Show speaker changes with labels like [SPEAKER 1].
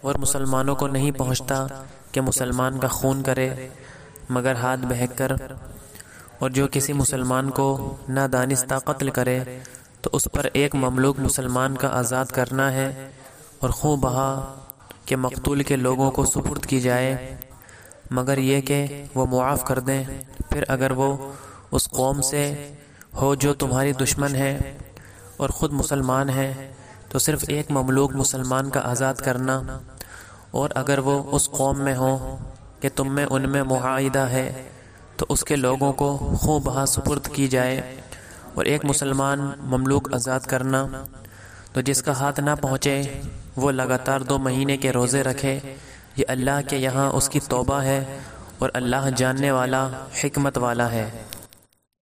[SPEAKER 1] और मुसलमानों को नहीं पहुँचता कि मुसलमान का खून करे मगर हाथ बहकर, और जो किसी मुसलमान को नादानिस्ता कत्ल करे तो उस पर एक ममलूक मुसलमान का आज़ाद करना है और खून बहा के मकतूल के लोगों को सुपुर्द की जाए, मगर ये कि वो मुआफ़ कर दें। फिर अगर वो उस कौम से हो जो तुम्हारी दुश्मन है और ख़ुद मुसलमान है तो सिर्फ़ एक ममलूक मुसलमान का आज़ाद करना, और अगर वो उस कौम में हो कि तुम में उनमें मुआहिदा है तो उसके लोगों को खूब बहा सुपुर्द की जाए और एक मुसलमान ममलूक आज़ाद करना। तो जिसका हाथ ना पहुँचे वो लगातार 2 महीने के रोज़े रखे। ये अल्लाह के यहाँ उसकी तौबा है और अल्लाह जानने वाला, हिकमत वाला है।